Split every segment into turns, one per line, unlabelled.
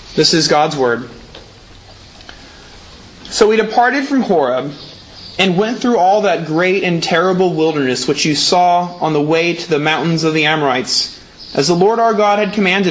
This is God's Word. So we departed from Horeb, and went through all that great and terrible wilderness which you saw on the way to the mountains of the Amorites, as the Lord our God had commanded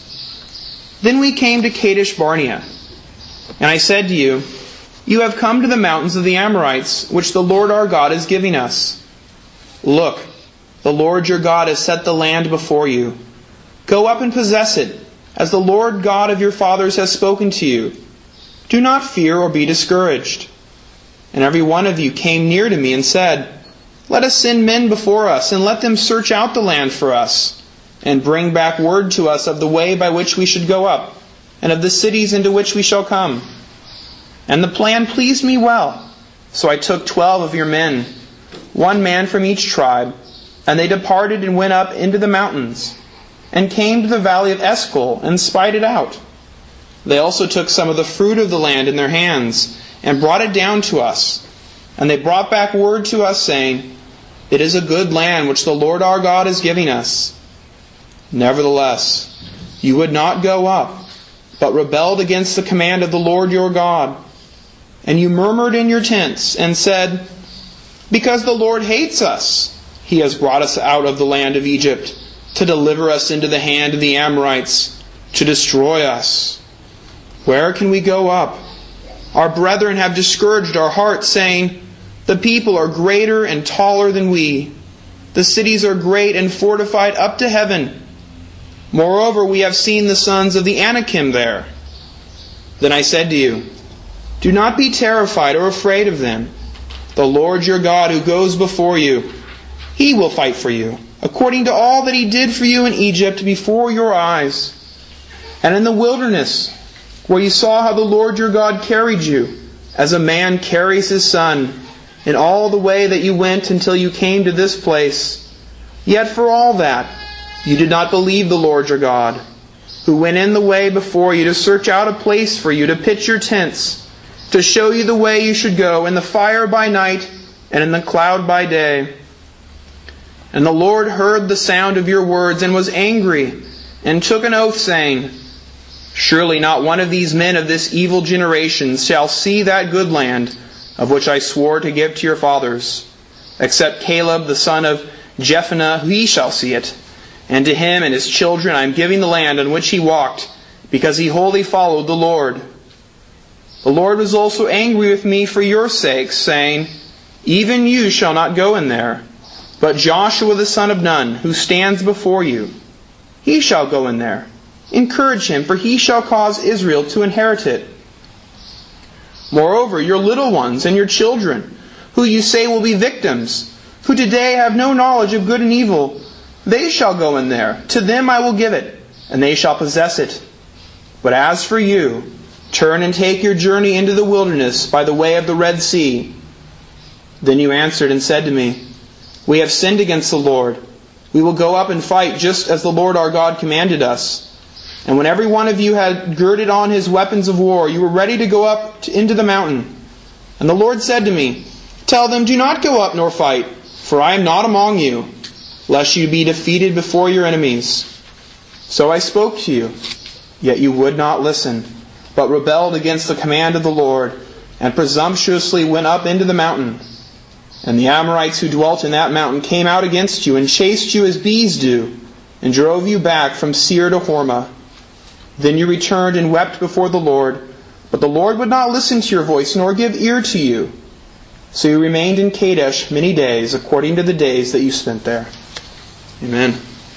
us. Then we came to Kadesh Barnea. And I said to you, You have come to the mountains of the Amorites, which the Lord our God is giving us. Look, the Lord your God has set the land before you. Go up and possess it, as the Lord God of your fathers has spoken to you. Do not fear or be discouraged. And every one of you came near to me and said, Let us send men before us, and let them search out the land for us, and bring back word to us of the way by which we should go up, and of the cities into which we shall come. And the plan pleased me well. So I took 12 of your men, 1 man from each tribe, and they departed and went up into the mountains, and came to the valley of Eshcol, and spied it out. They also took some of the fruit of the land in their hands, and brought it down to us. And they brought back word to us, saying, It is a good land which the Lord our God is giving us. Nevertheless, you would not go up, but rebelled against the command of the Lord your God. And you murmured in your tents, and said, Because the Lord hates us, He has brought us out of the land of Egypt, to deliver us into the hand of the Amorites, to destroy us. Where can we go up? Our brethren have discouraged our hearts, saying, The people are greater and taller than we. The cities are great and fortified up to heaven. Moreover, we have seen the sons of the Anakim there. Then I said to you, Do not be terrified or afraid of them. The Lord your God who goes before you, He will fight for you, according to all that He did for you in Egypt before your eyes. And in the wilderness, where you saw how the Lord your God carried you, as a man carries his son, in all the way that you went until you came to this place. Yet for all that, you did not believe the Lord your God, who went in the way before you to search out a place for you to pitch your tents, to show you the way you should go, in the fire by night and in the cloud by day. And the Lord heard the sound of your words and was angry, and took an oath, saying, Surely not one of these men of this evil generation shall see that good land of which I swore to give to your fathers, except Caleb the son of Jephunneh, he shall see it. And to him and his children I am giving the land on which he walked, because he wholly followed the Lord. The Lord was also angry with me for your sakes, saying, Even you shall not go in there, but Joshua the son of Nun, who stands before you, he shall go in there. Encourage him, for he shall cause Israel to inherit it. Moreover, your little ones and your children, who you say will be victims, who today have no knowledge of good and evil, they shall go in there. To them I will give it, and they shall possess it. But as for you, turn and take your journey into the wilderness by the way of the Red Sea. Then you answered and said to me, We have sinned against the Lord. We will go up and fight just as the Lord our God commanded us. And when every one of you had girded on his weapons of war, you were ready to go up into the mountain. And the Lord said to me, Tell them, Do not go up nor fight, for I am not among you, lest you be defeated before your enemies. So I spoke to you, yet you would not listen, but rebelled against the command of the Lord, and presumptuously went up into the mountain. And the Amorites who dwelt in that mountain came out against you, and chased you as bees do, and drove you back from Seir to Hormah. Then you returned and wept before the Lord, but the Lord would not listen to your voice, nor give ear to you. So you remained in Kadesh many days, according to the days that you spent there. Amen.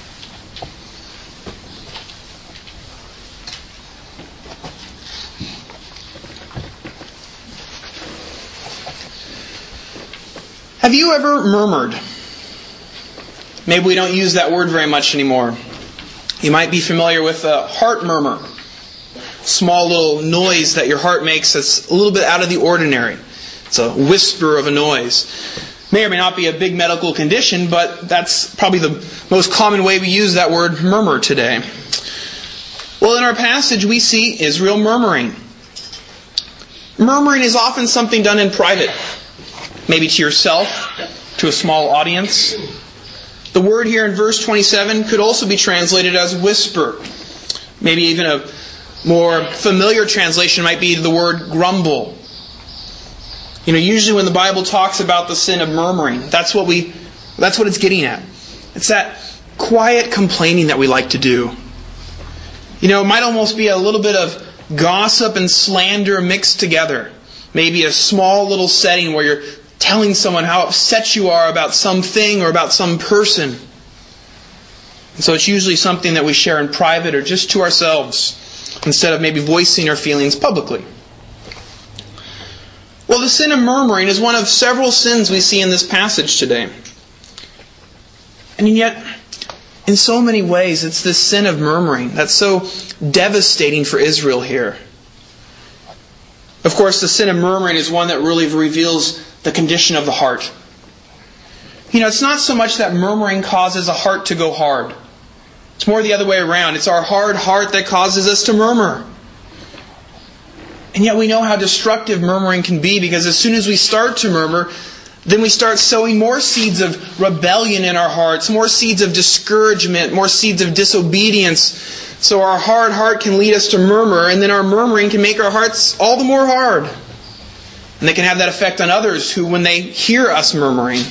Have you ever murmured? Maybe we don't use that word very much anymore. You might be familiar with a heart murmur. Small little noise that your heart makes that's a little bit out of the ordinary. It's a whisper of a noise. May or may not be a big medical condition, but that's probably the most common way we use that word murmur today. Well, in our passage we see Israel murmuring. Murmuring is often something done in private. Maybe to yourself, to a small audience. The word here in verse 27 could also be translated as whisper. Maybe even a More familiar translation might be the word grumble. Usually when the Bible talks about the sin of murmuring, that's what it's getting at. It's that quiet complaining that we like to do. It might almost be a little bit of gossip and slander mixed together. Maybe a small little setting where you're telling someone how upset you are about something or about some person. And so it's usually something that we share in private or just to ourselves, instead of maybe voicing our feelings publicly. Well, the sin of murmuring is one of several sins we see in this passage today. And yet, in so many ways, it's this sin of murmuring that's so devastating for Israel here. Of course, the sin of murmuring is one that really reveals the condition of the heart. It's not so much that murmuring causes a heart to go hard. It's more the other way around. It's our hard heart that causes us to murmur. And yet we know how destructive murmuring can be, because as soon as we start to murmur, then we start sowing more seeds of rebellion in our hearts, more seeds of discouragement, more seeds of disobedience. So our hard heart can lead us to murmur, and then our murmuring can make our hearts all the more hard. And they can have that effect on others who, when they hear us murmuring.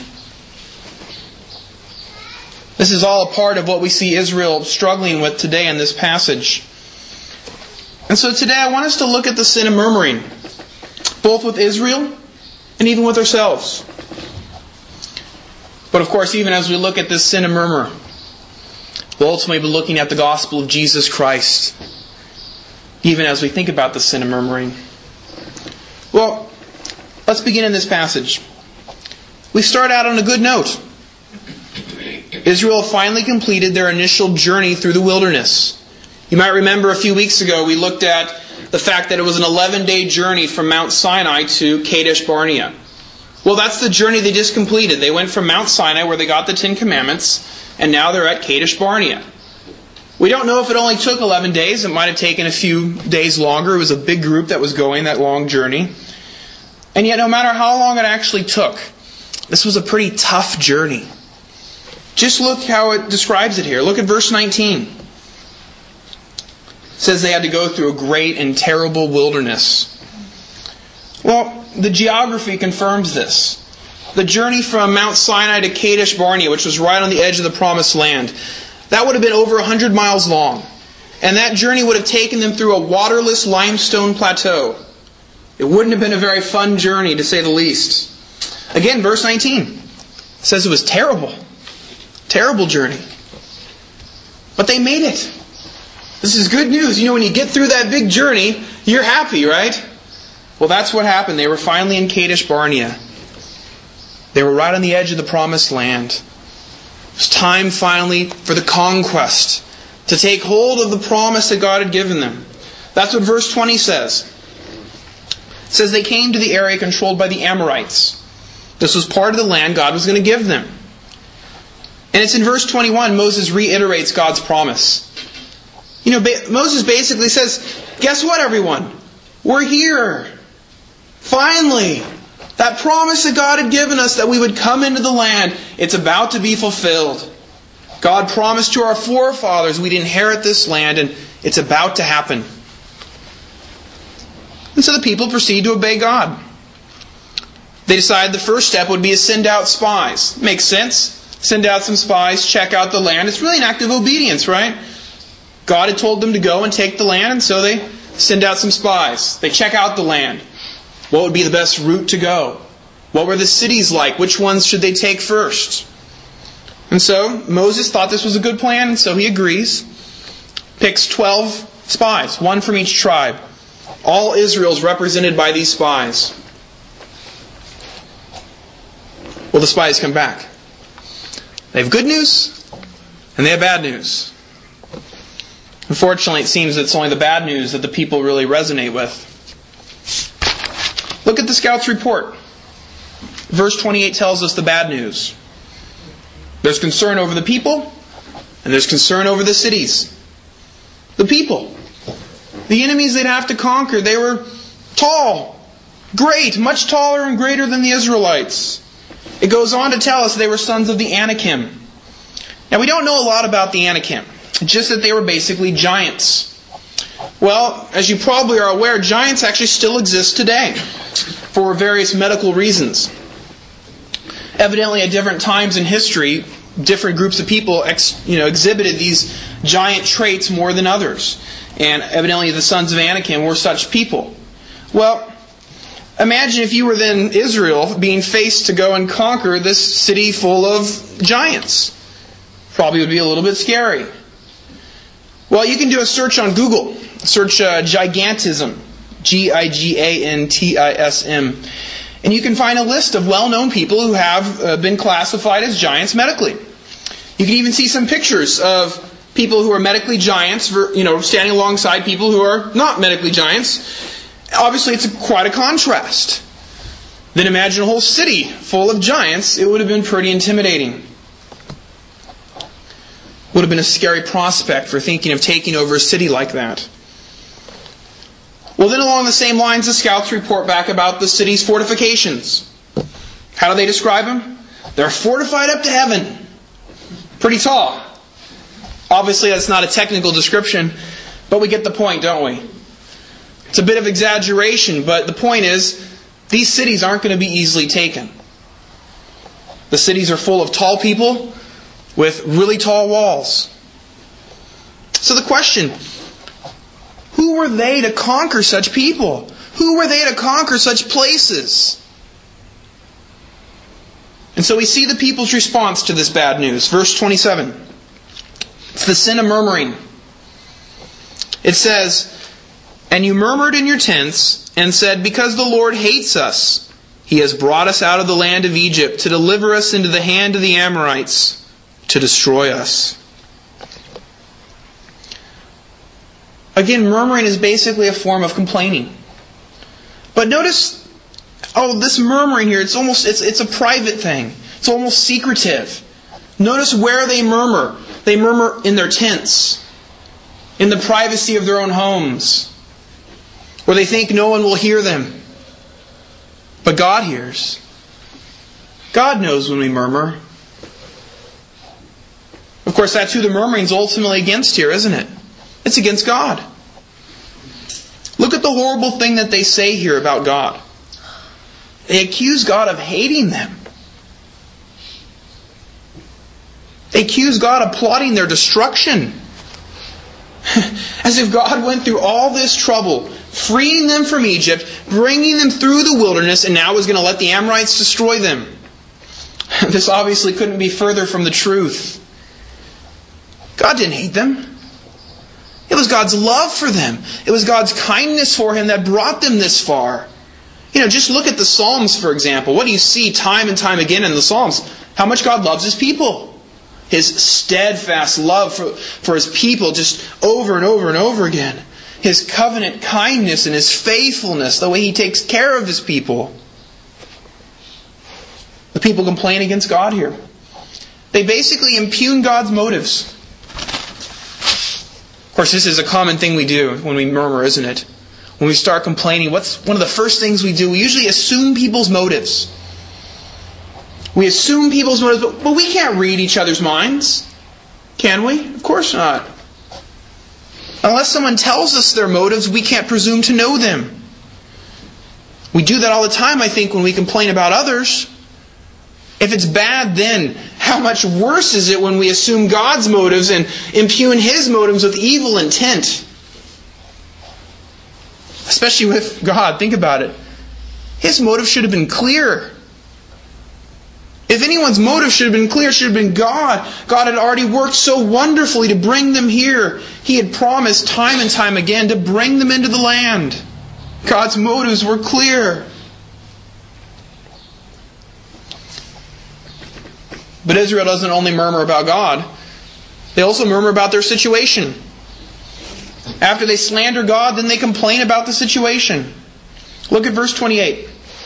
This is all a part of what we see Israel struggling with today in this passage. And so today I want us to look at the sin of murmuring, both with Israel and even with ourselves. But of course, even as we look at this sin of murmur, we'll ultimately be looking at the gospel of Jesus Christ, even as we think about the sin of murmuring. Well, let's begin in this passage. We start out on a good note. Israel finally completed their initial journey through the wilderness. You might remember a few weeks ago we looked at the fact that it was an 11-day journey from Mount Sinai to Kadesh Barnea. Well, that's the journey they just completed. They went from Mount Sinai, where they got the 10 Commandments, and now they're at Kadesh Barnea. We don't know if it only took 11 days. It might have taken a few days longer. It was a big group that was going that long journey. And yet, no matter how long it actually took, this was a pretty tough journey. Just look how it describes it here. Look at verse 19. It says they had to go through a great and terrible wilderness. Well, the geography confirms this. The journey from Mount Sinai to Kadesh Barnea, which was right on the edge of the Promised Land, that would have been over 100 miles long. And that journey would have taken them through a waterless limestone plateau. It wouldn't have been a very fun journey, to say the least. Again, verse 19 says it was terrible. Terrible journey. But they made it. This is good news. When you get through that big journey, you're happy, right? Well, that's what happened. They were finally in Kadesh Barnea. They were right on the edge of the Promised Land. It was time finally for the conquest, to take hold of the promise that God had given them. That's what verse 20 says. It says they came to the area controlled by the Amorites. This was part of the land God was going to give them. And it's in verse 21, Moses reiterates God's promise. Moses basically says, guess what, everyone? We're here. Finally. That promise that God had given us that we would come into the land, it's about to be fulfilled. God promised to our forefathers we'd inherit this land, and it's about to happen. And so the people proceed to obey God. They decided the first step would be to send out spies. Makes sense. Send out some spies, check out the land. It's really an act of obedience, right? God had told them to go and take the land, and so they send out some spies. They check out the land. What would be the best route to go? What were the cities like? Which ones should they take first? And so Moses thought this was a good plan, and so he agrees. Picks 12 spies, one from each tribe. All Israel's represented by these spies. Well, the spies come back. They have good news, and they have bad news. Unfortunately, it seems it's only the bad news that the people really resonate with. Look at the scouts' report. Verse 28 tells us the bad news. There's concern over the people, and there's concern over the cities. The people. The enemies they'd have to conquer, they were tall, great, much taller and greater than the Israelites. It goes on to tell us they were sons of the Anakim. Now, we don't know a lot about the Anakim. Just that they were basically giants. Well, as you probably are aware, giants actually still exist today for various medical reasons. Evidently, at different times in history, different groups of people exhibited these giant traits more than others. And evidently the sons of Anakim were such people. Well, imagine if you were then Israel being faced to go and conquer this city full of giants. Probably would be a little bit scary. Well, you can do a search on Google. Search gigantism. Gigantism. And you can find a list of well-known people who have been classified as giants medically. You can even see some pictures of people who are medically giants, standing alongside people who are not medically giants. Obviously, it's quite a contrast. Then imagine a whole city full of giants. It would have been pretty intimidating. Would have been a scary prospect for thinking of taking over a city like that. Well, then along the same lines, the scouts report back about the city's fortifications. How do they describe them? They're fortified up to heaven. Pretty tall. Obviously, that's not a technical description, but we get the point, don't we? It's a bit of exaggeration, but the point is, these cities aren't going to be easily taken. The cities are full of tall people with really tall walls. So the question, who were they to conquer such people? Who were they to conquer such places? And so we see the people's response to this bad news. Verse 27. It's the sin of murmuring. It says, "And you murmured in your tents and said, because the Lord hates us, He has brought us out of the land of Egypt to deliver us into the hand of the Amorites to destroy us." Again, murmuring is basically a form of complaining. But notice, this murmuring here, it's a private thing. It's almost secretive. Notice where they murmur. They murmur in their tents, in the privacy of their own homes, where they think no one will hear them. But God hears. God knows when we murmur. Of course, that's who the murmuring is ultimately against here, isn't it? It's against God. Look at the horrible thing that they say here about God. They accuse God of hating them. They accuse God of plotting their destruction. As if God went through all this trouble, freeing them from Egypt, bringing them through the wilderness, and now was going to let the Amorites destroy them. This obviously couldn't be further from the truth. God didn't hate them. It was God's love for them. It was God's kindness for Him that brought them this far. Just look at the Psalms, for example. What do you see time and time again in the Psalms? How much God loves His people. His steadfast love for His people just over and over and over again. His covenant kindness and His faithfulness, the way He takes care of His people. The people complain against God here. They basically impugn God's motives. Of course, this is a common thing we do when we murmur, isn't it? When we start complaining, what's one of the first things we do? We usually assume people's motives. We assume people's motives, but we can't read each other's minds. Can we? Of course not. Unless someone tells us their motives, we can't presume to know them. We do that all the time, I think, when we complain about others. If it's bad, then how much worse is it when we assume God's motives and impugn His motives with evil intent? Especially with God. Think about it. His motive should have been clear. If anyone's motive should have been clear, it should have been God. God had already worked so wonderfully to bring them here. He had promised time and time again to bring them into the land. God's motives were clear. But Israel doesn't only murmur about God. They also murmur about their situation. After they slander God, then they complain about the situation. Look at verse 28.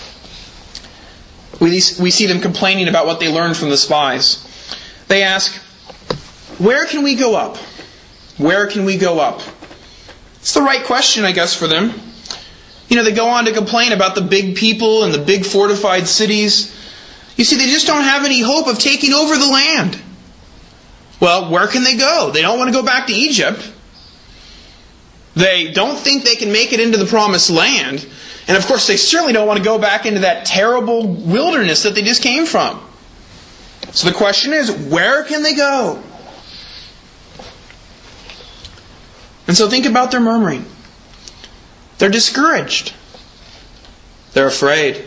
We see them complaining about what they learned from the spies. They ask, "Where can we go up? Where can we go up?" It's the right question, I guess, for them. They go on to complain about the big people and the big fortified cities. You see, they just don't have any hope of taking over the land. Well, where can they go? They don't want to go back to Egypt. They don't think they can make it into the promised land. And of course, they certainly don't want to go back into that terrible wilderness that they just came from. So the question is, where can they go? And so think about their murmuring. They're discouraged. They're afraid.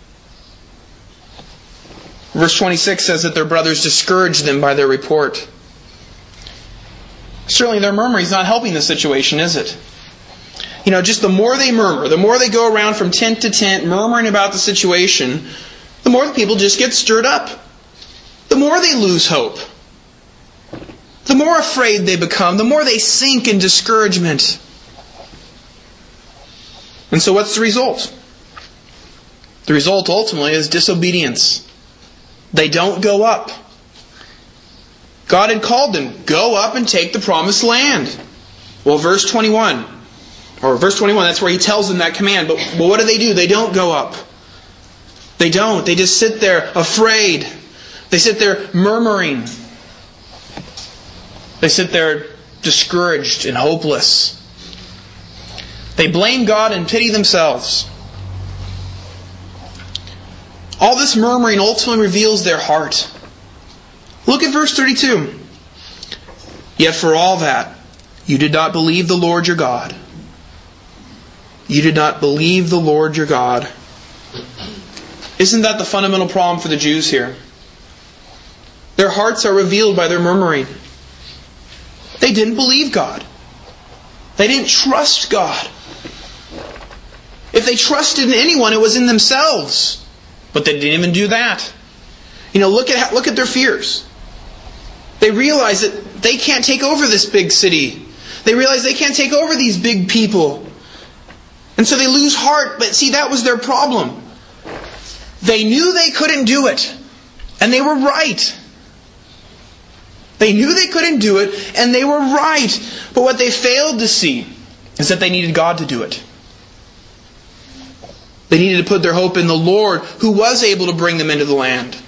Verse 26 says that their brothers discouraged them by their report. Certainly their murmuring is not helping the situation, is it? Just the more they murmur, the more they go around from tent to tent murmuring about the situation, the more the people just get stirred up. The more they lose hope. The more afraid they become, the more they sink in discouragement. And so what's the result? The result ultimately is disobedience. They don't go up. God had called them, go up and take the promised land. Well, verse 21, that's where He tells them that command. But what do? They don't go up. They don't. They just sit there afraid. They sit there murmuring. They sit there discouraged and hopeless. They blame God and pity themselves. All this murmuring ultimately reveals their heart. Look at verse 32. Yet for all that, you did not believe the Lord your God. You did not believe the Lord your God. Isn't that the fundamental problem for the Jews here? Their hearts are revealed by their murmuring. They didn't believe God. They didn't trust God. If they trusted in anyone, it was in themselves. But they didn't even do that. Look at their fears. They realize that they can't take over this big city. They realize they can't take over these big people. And so they lose heart. But see, that was their problem. They knew they couldn't do it. And they were right. They knew they couldn't do it, and they were right. But what they failed to see is that they needed God to do it. They needed to put their hope in the Lord, who was able to bring them into the land.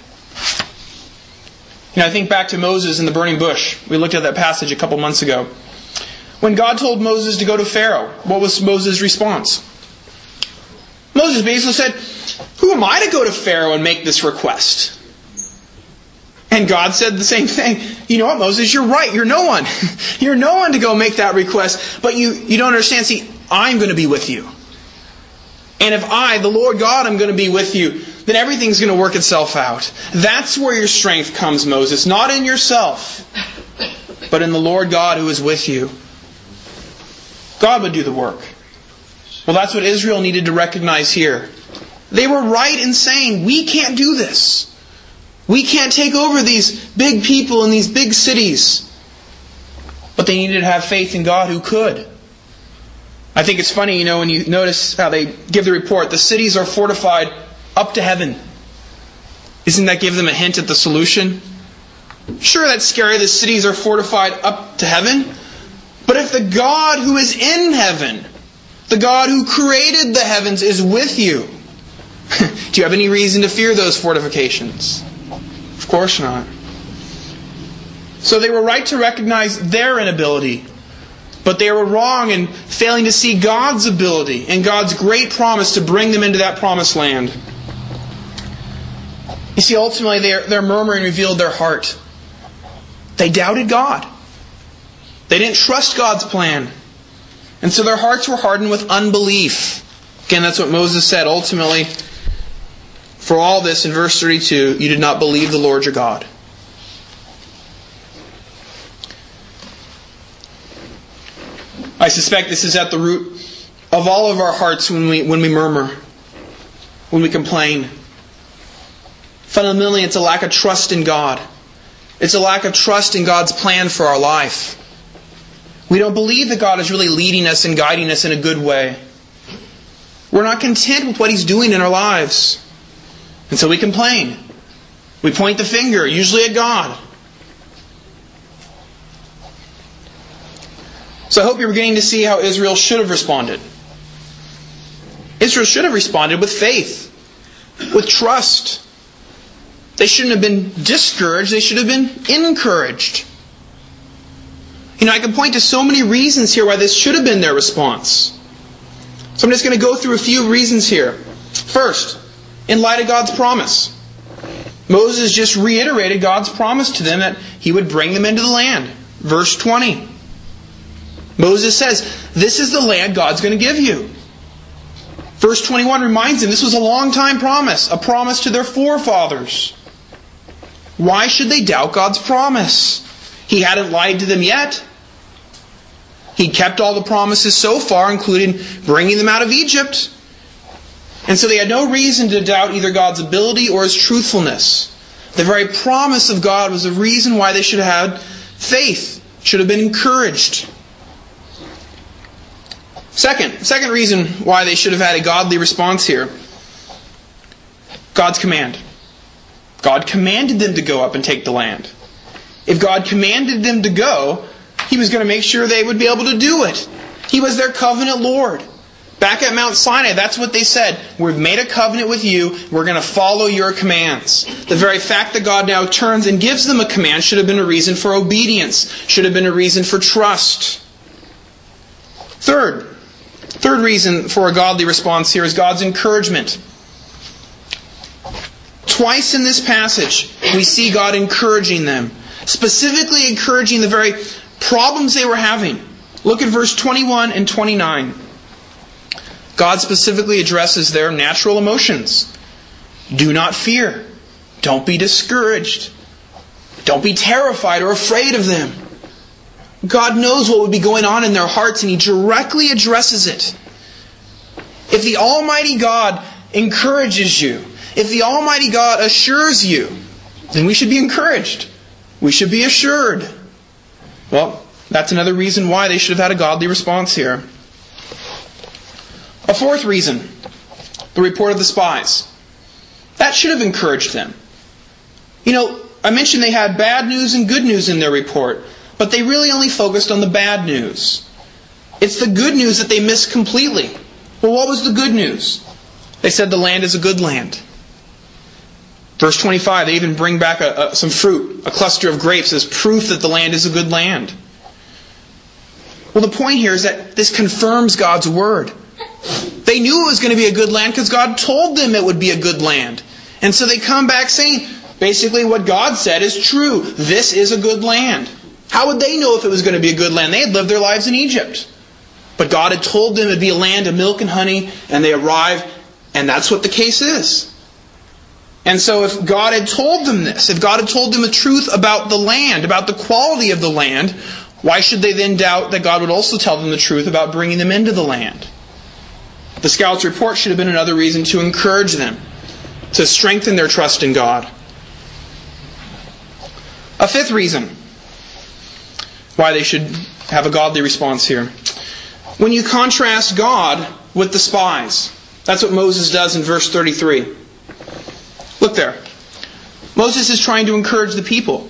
I think back to Moses in the burning bush. We looked at that passage a couple months ago. When God told Moses to go to Pharaoh, what was Moses' response? Moses basically said, who am I to go to Pharaoh and make this request? And God said the same thing. You know what, Moses, you're right. You're no one. You're no one to go make that request. But you don't understand. See, I'm going to be with you. And if I, the Lord God, am going to be with you, then everything's going to work itself out. That's where your strength comes, Moses. Not in yourself, but in the Lord God who is with you. God would do the work. Well, that's what Israel needed to recognize here. They were right in saying, we can't do this. We can't take over these big people in these big cities. But they needed to have faith in God who could. I think it's funny, when you notice how they give the report, the cities are fortified up to heaven. Isn't that give them a hint at the solution? Sure, that's scary. The cities are fortified up to heaven. But if the God who is in heaven, the God who created the heavens is with you, do you have any reason to fear those fortifications? Of course not. So they were right to recognize their inability. But they were wrong in failing to see God's ability and God's great promise to bring them into that promised land. You see, ultimately their murmuring revealed their heart. They doubted God. They didn't trust God's plan. And so their hearts were hardened with unbelief. Again, that's what Moses said. Ultimately, for all this, in verse 32, you did not believe the Lord your God. I suspect this is at the root of all of our hearts when we murmur, when we complain. Fundamentally, it's a lack of trust in God. It's a lack of trust in God's plan for our life. We don't believe that God is really leading us and guiding us in a good way. We're not content with what He's doing in our lives. And so we complain. We point the finger, usually at God. So I hope you're beginning to see how Israel should have responded. Israel should have responded with faith, with trust. They shouldn't have been discouraged. They should have been encouraged. I can point to so many reasons here why this should have been their response. So I'm just going to go through a few reasons here. First, in light of God's promise. Moses just reiterated God's promise to them that He would bring them into the land. Verse 20. Moses says, this is the land God's going to give you. Verse 21 reminds them this was a long time promise, a promise to their forefathers. Why should they doubt God's promise? He hadn't lied to them yet. He'd kept all the promises so far, including bringing them out of Egypt. And so they had no reason to doubt either God's ability or His truthfulness. The very promise of God was the reason why they should have had faith, should have been encouraged. Second reason why they should have had a godly response here. God's command. God commanded them to go up and take the land. If God commanded them to go, He was going to make sure they would be able to do it. He was their covenant Lord. Back at Mount Sinai, that's what they said. We've made a covenant with you. We're going to follow your commands. The very fact that God now turns and gives them a command should have been a reason for obedience. Should have been a reason for trust. Third reason for a godly response here is God's encouragement. Twice in this passage, we see God encouraging them. Specifically encouraging the very problems they were having. Look at verse 21 and 29. God specifically addresses their natural emotions. Do not fear. Don't be discouraged. Don't be terrified or afraid of them. God knows what would be going on in their hearts, and He directly addresses it. If the Almighty God encourages you, if the Almighty God assures you, then we should be encouraged. We should be assured. Well, that's another reason why they should have had a godly response here. A fourth reason, the report of the spies. That should have encouraged them. I mentioned they had bad news and good news in their report, but they really only focused on the bad news. It's the good news that they missed completely. Well, what was the good news? They said the land is a good land. Verse 25, they even bring back some fruit, a cluster of grapes, as proof that the land is a good land. Well, the point here is that this confirms God's word. They knew it was going to be a good land because God told them it would be a good land. And so they come back saying, basically what God said is true. This is a good land. How would they know if it was going to be a good land? They had lived their lives in Egypt. But God had told them it would be a land of milk and honey, and they arrive, and that's what the case is. And so if God had told them this, if God had told them the truth about the land, about the quality of the land, why should they then doubt that God would also tell them the truth about bringing them into the land? The scouts' report should have been another reason to encourage them, to strengthen their trust in God. A fifth reason why they should have a godly response here. When you contrast God with the spies, that's what Moses does in verse 33. Look there. Moses is trying to encourage the people.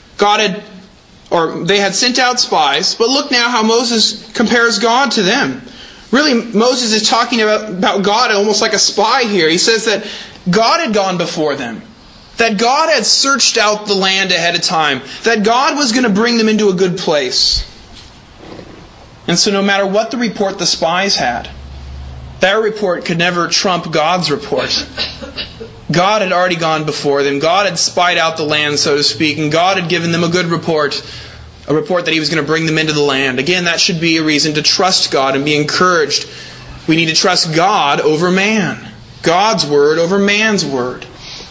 They had sent out spies, but look now how Moses compares God to them. Really, Moses is talking about God almost like a spy here. He says that God had gone before them. That God had searched out the land ahead of time. That God was going to bring them into a good place. And so no matter what the report the spies had, their report could never trump God's report. God had already gone before them. God had spied out the land, so to speak, and God had given them a good report. A report that He was going to bring them into the land. Again, that should be a reason to trust God and be encouraged. We need to trust God over man. God's word over man's word.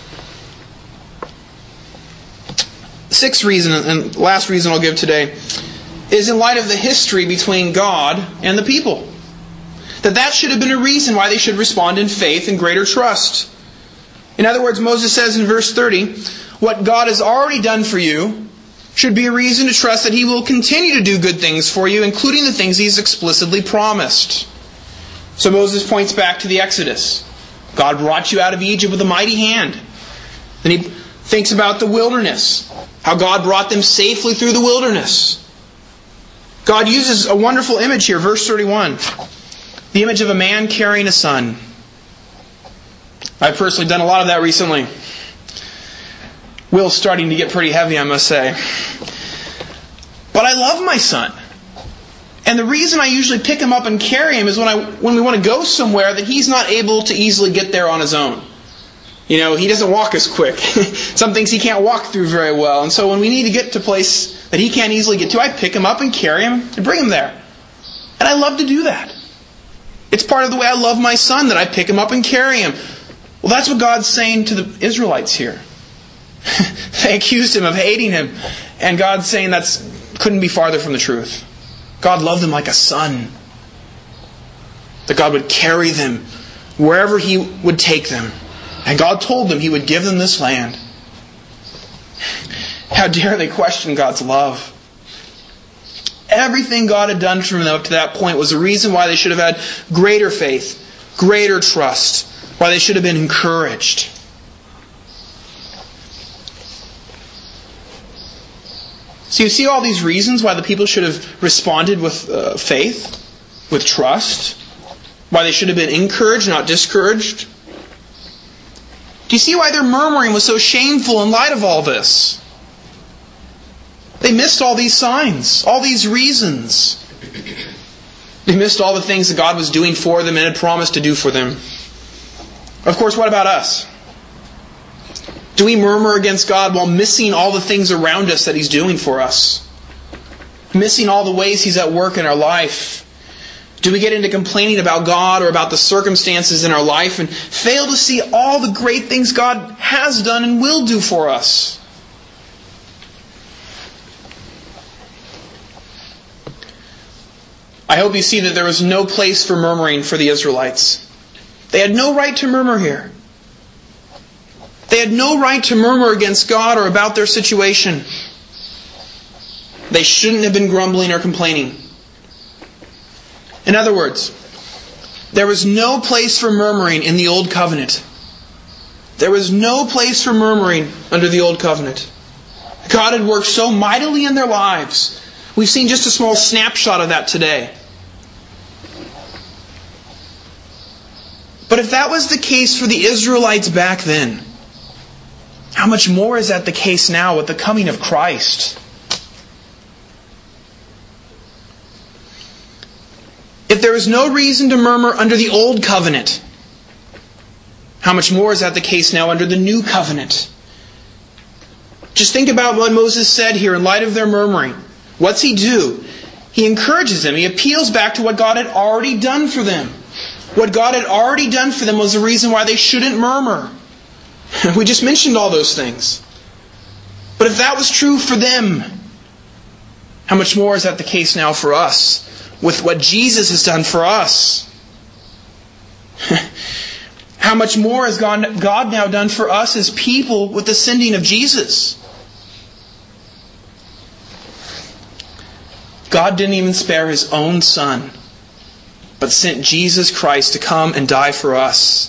Sixth reason, and last reason I'll give today, is in light of the history between God and the people. That should have been a reason why they should respond in faith and greater trust. In other words, Moses says in verse 30, what God has already done for you should be a reason to trust that He will continue to do good things for you, including the things He's explicitly promised. So Moses points back to the Exodus. God brought you out of Egypt with a mighty hand. Then he thinks about the wilderness, how God brought them safely through the wilderness. God uses a wonderful image here, verse 31. The image of a man carrying a son. I've personally done a lot of that recently. Will's starting to get pretty heavy, I must say. But I love my son. And the reason I usually pick him up and carry him is when we want to go somewhere that he's not able to easily get there on his own. He doesn't walk as quick. Some things he can't walk through very well. And so when we need to get to a place that he can't easily get to, I pick him up and carry him and bring him there. And I love to do that. It's part of the way I love my son, that I pick him up and carry him. Well, that's what God's saying to the Israelites here. They accused him of hating him. And God's saying that couldn't be farther from the truth. God loved them like a son. That God would carry them wherever He would take them. And God told them He would give them this land. How dare they question God's love? Everything God had done for them up to that point was the reason why they should have had greater faith, greater trust, why they should have been encouraged. So you see all these reasons why the people should have responded with faith, with trust, why they should have been encouraged, not discouraged. Do you see why their murmuring was so shameful in light of all this? They missed all these signs, all these reasons. They missed all the things that God was doing for them and had promised to do for them. Of course, what about us? Do we murmur against God while missing all the things around us that He's doing for us? Missing all the ways He's at work in our life? Do we get into complaining about God or about the circumstances in our life and fail to see all the great things God has done and will do for us? I hope you see that there was no place for murmuring for the Israelites. They had no right to murmur here. They had no right to murmur against God or about their situation. They shouldn't have been grumbling or complaining. In other words, there was no place for murmuring in the Old Covenant. There was no place for murmuring under the Old Covenant. God had worked so mightily in their lives. We've seen just a small snapshot of that today. But if that was the case for the Israelites back then, how much more is that the case now with the coming of Christ? If there is no reason to murmur under the Old Covenant, how much more is that the case now under the New Covenant? Just think about what Moses said here in light of their murmuring. What's he do? He encourages them. He appeals back to what God had already done for them. What God had already done for them was the reason why they shouldn't murmur. We just mentioned all those things. But if that was true for them, how much more is that the case now for us with what Jesus has done for us? How much more has God now done for us as people with the sending of Jesus? God didn't even spare His own Son, but sent Jesus Christ to come and die for us.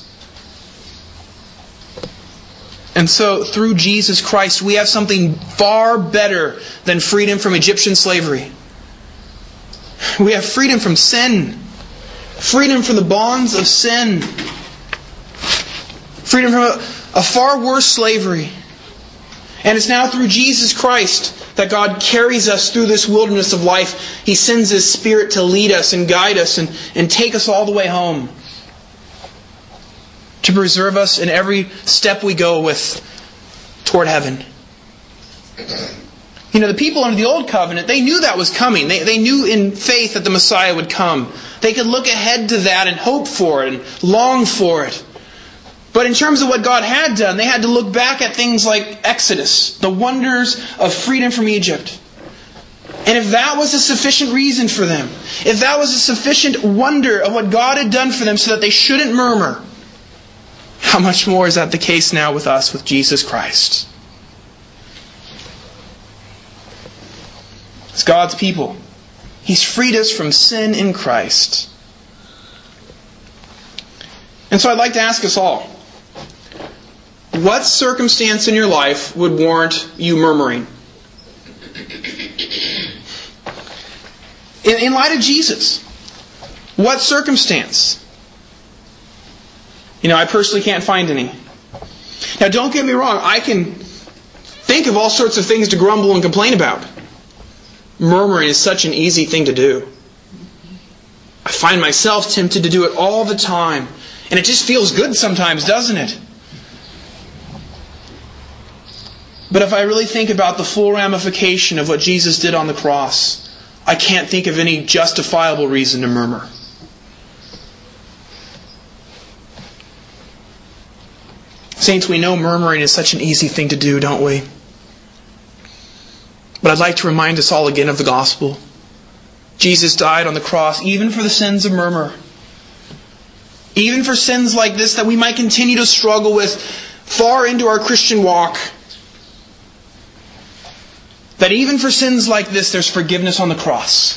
And so, through Jesus Christ, we have something far better than freedom from Egyptian slavery. We have freedom from sin. Freedom from the bonds of sin. Freedom from a far worse slavery. And it's now through Jesus Christ that God carries us through this wilderness of life. He sends His Spirit to lead us and guide us and take us all the way home. To preserve us in every step we go with toward heaven. The people under the Old Covenant, they knew that was coming. They knew in faith that the Messiah would come. They could look ahead to that and hope for it and long for it. But in terms of what God had done, they had to look back at things like Exodus, the wonders of freedom from Egypt. And if that was a sufficient reason for them, if that was a sufficient wonder of what God had done for them so that they shouldn't murmur, how much more is that the case now with us, with Jesus Christ? As God's people, He's freed us from sin in Christ. And so I'd like to ask us all, what circumstance in your life would warrant you murmuring? In light of Jesus, what circumstance? I personally can't find any. Now, don't get me wrong. I can think of all sorts of things to grumble and complain about. murmuring is such an easy thing to do. I find myself tempted to do it all the time. And it just feels good sometimes, doesn't it? But if I really think about the full ramification of what Jesus did on the cross, I can't think of any justifiable reason to murmur. Saints, we know murmuring is such an easy thing to do, don't we? But I'd like to remind us all again of the gospel. Jesus died on the cross even for the sins of murmur. Even for sins like this that we might continue to struggle with far into our Christian walk. That even for sins like this, there's forgiveness on the cross.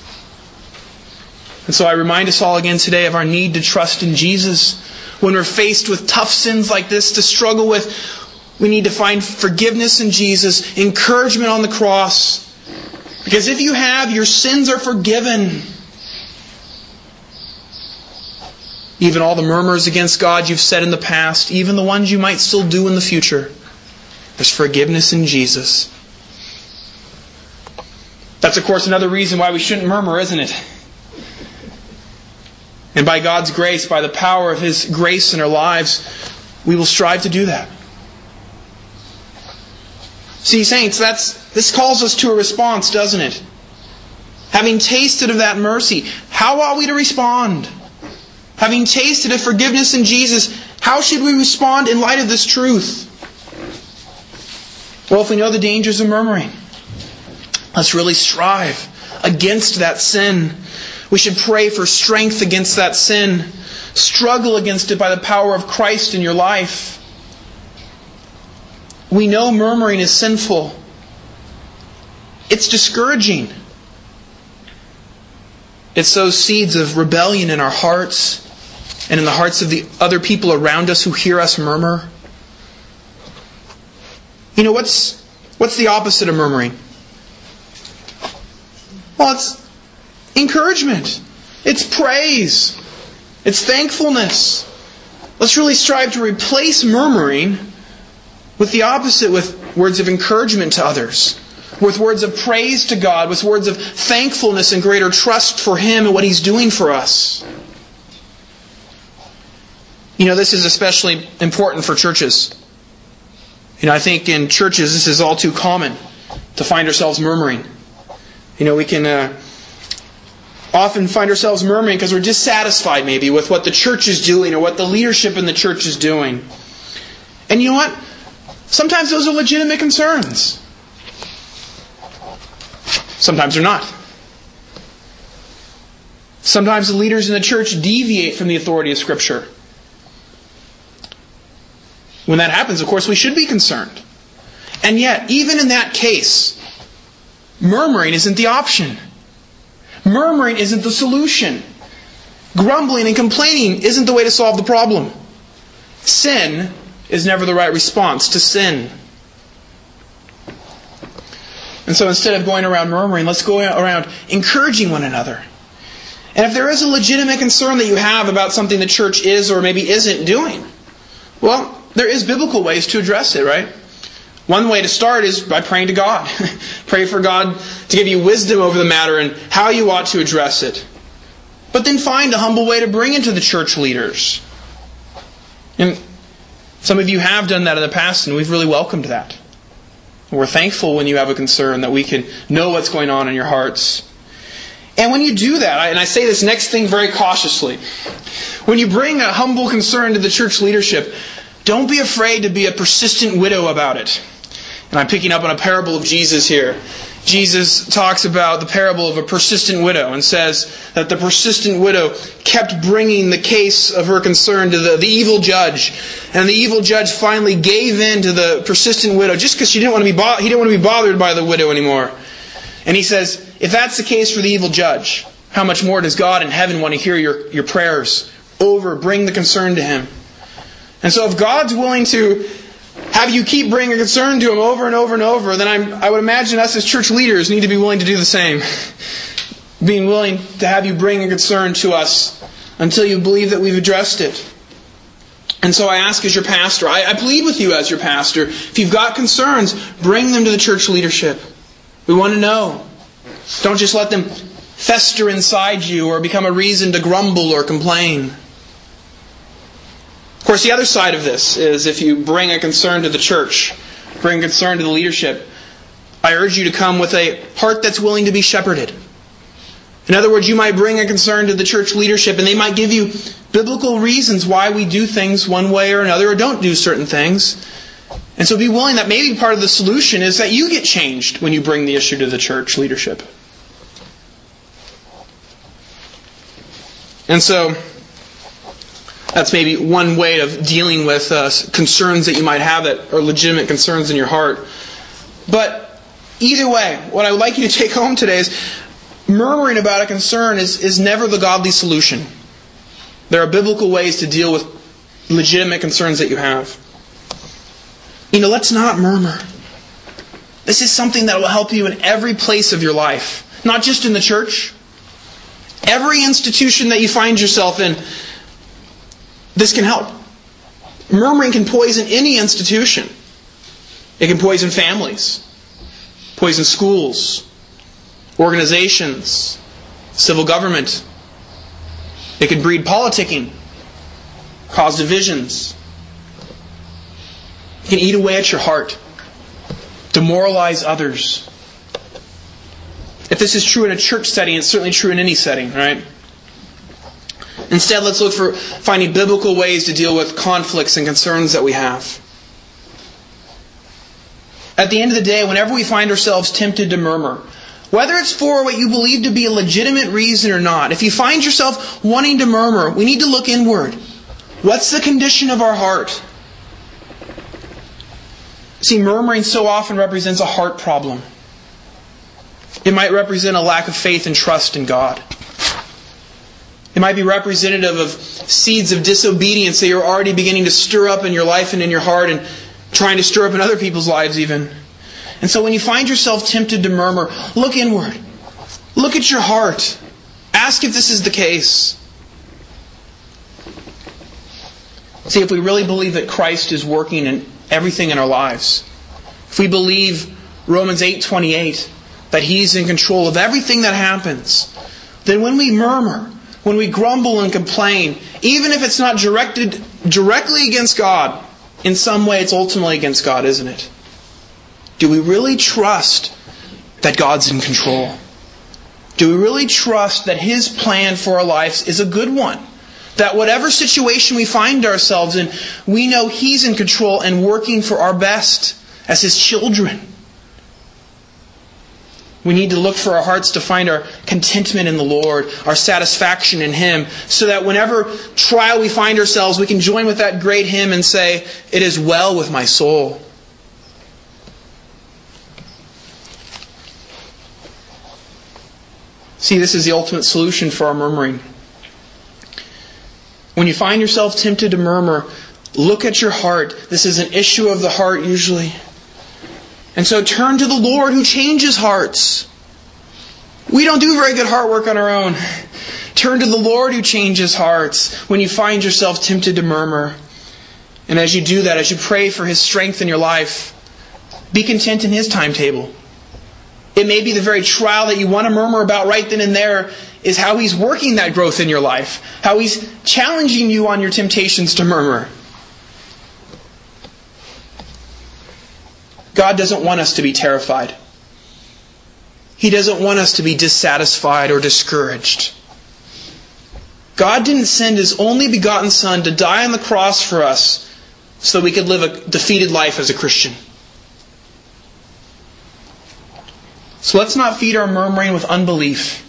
And so I remind us all again today of our need to trust in Jesus. When we're faced with tough sins like this to struggle with, we need to find forgiveness in Jesus, encouragement on the cross. Because if you have, your sins are forgiven. Even all the murmurs against God you've said in the past, even the ones you might still do in the future, there's forgiveness in Jesus. That's, of course, another reason why we shouldn't murmur, isn't it? And by God's grace, by the power of His grace in our lives, we will strive to do that. See, saints, this calls us to a response, doesn't it? Having tasted of that mercy, how ought we to respond? Having tasted of forgiveness in Jesus, how should we respond in light of this truth? Well, if we know the dangers of murmuring, let's really strive against that sin. We should pray for strength against that sin. Struggle against it by the power of Christ in your life. We know murmuring is sinful. It's discouraging. It sows seeds of rebellion in our hearts and in the hearts of the other people around us who hear us murmur. You know, what's the opposite of murmuring? Well, it's encouragement. It's praise. It's thankfulness. Let's really strive to replace murmuring with the opposite, with words of encouragement to others, with words of praise to God, with words of thankfulness and greater trust for Him and what He's doing for us. You know, this is especially important for churches. You know, I think in churches this is all too common to find ourselves murmuring. You know, we can often find ourselves murmuring because we're dissatisfied maybe with what the church is doing or what the leadership in the church is doing. And you know what? Sometimes those are legitimate concerns. Sometimes they're not. Sometimes the leaders in the church deviate from the authority of Scripture. When that happens, of course, we should be concerned. And yet, even in that case, murmuring isn't the option. Murmuring isn't the solution. Grumbling and complaining isn't the way to solve the problem. Sin is never the right response to sin. And so instead of going around murmuring, let's go around encouraging one another. And if there is a legitimate concern that you have about something the church is or maybe isn't doing, well, there is biblical ways to address it, right? One way to start is by praying to God. Pray for God to give you wisdom over the matter and how you ought to address it. But then find a humble way to bring it to the church leaders. And some of you have done that in the past, and we've really welcomed that. We're thankful when you have a concern that we can know what's going on in your hearts. And when you do that, and I say this next thing very cautiously, when you bring a humble concern to the church leadership, don't be afraid to be a persistent widow about it. And I'm picking up on a parable of Jesus here. Jesus talks about the parable of a persistent widow and says that the persistent widow kept bringing the case of her concern to the evil judge. And the evil judge finally gave in to the persistent widow just because he didn't want to be bothered by the widow anymore. And he says, if that's the case for the evil judge, how much more does God in heaven want to hear your prayers over, bring the concern to Him? And so if God's willing to have you keep bringing a concern to Him over and over and over, then I would imagine us as church leaders need to be willing to do the same. Being willing to have you bring a concern to us until you believe that we've addressed it. And so I ask as your pastor, I plead with you as your pastor, if you've got concerns, bring them to the church leadership. We want to know. Don't just let them fester inside you or become a reason to grumble or complain. Of course, the other side of this is if you bring a concern to the church, bring a concern to the leadership, I urge you to come with a heart that's willing to be shepherded. In other words, you might bring a concern to the church leadership and they might give you biblical reasons why we do things one way or another or don't do certain things. And so be willing that maybe part of the solution is that you get changed when you bring the issue to the church leadership. And so that's maybe one way of dealing with concerns that you might have that are legitimate concerns in your heart. But either way, what I would like you to take home today is murmuring about a concern is never the godly solution. There are biblical ways to deal with legitimate concerns that you have. Let's not murmur. This is something that will help you in every place of your life. Not just in the church. Every institution that you find yourself in, this can help. Murmuring can poison any institution. It can poison families, poison schools, organizations, civil government. It can breed politicking, cause divisions. It can eat away at your heart, demoralize others. If this is true in a church setting, it's certainly true in any setting, right? Instead, let's look for finding biblical ways to deal with conflicts and concerns that we have. At the end of the day, whenever we find ourselves tempted to murmur, whether it's for what you believe to be a legitimate reason or not, if you find yourself wanting to murmur, we need to look inward. What's the condition of our heart? See, murmuring so often represents a heart problem. It might represent a lack of faith and trust in God. It might be representative of seeds of disobedience that you're already beginning to stir up in your life and in your heart and trying to stir up in other people's lives even. And so when you find yourself tempted to murmur, look inward. Look at your heart. Ask if this is the case. See, if we really believe that Christ is working in everything in our lives, if we believe Romans 8:28, that He's in control of everything that happens, then when we murmur, when we grumble and complain, even if it's not directed directly against God, in some way it's ultimately against God, isn't it? Do we really trust that God's in control? Do we really trust that His plan for our lives is a good one? That whatever situation we find ourselves in, we know He's in control and working for our best as His children. We need to look for our hearts to find our contentment in the Lord, our satisfaction in Him, so that whenever trial we find ourselves, we can join with that great hymn and say, "It is well with my soul." See, this is the ultimate solution for our murmuring. When you find yourself tempted to murmur, look at your heart. This is an issue of the heart usually. And so turn to the Lord who changes hearts. We don't do very good heart work on our own. Turn to the Lord who changes hearts when you find yourself tempted to murmur. And as you do that, as you pray for His strength in your life, be content in His timetable. It may be the very trial that you want to murmur about right then and there is how He's working that growth in your life. How He's challenging you on your temptations to murmur. God doesn't want us to be terrified. He doesn't want us to be dissatisfied or discouraged. God didn't send His only begotten Son to die on the cross for us so that we could live a defeated life as a Christian. So let's not feed our murmuring with unbelief.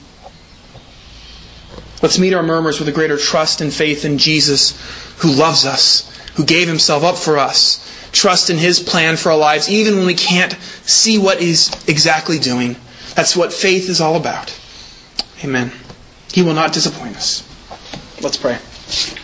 Let's meet our murmurs with a greater trust and faith in Jesus, who loves us, who gave Himself up for us. Trust in His plan for our lives, even when we can't see what He's exactly doing. That's what faith is all about. Amen. He will not disappoint us. Let's pray.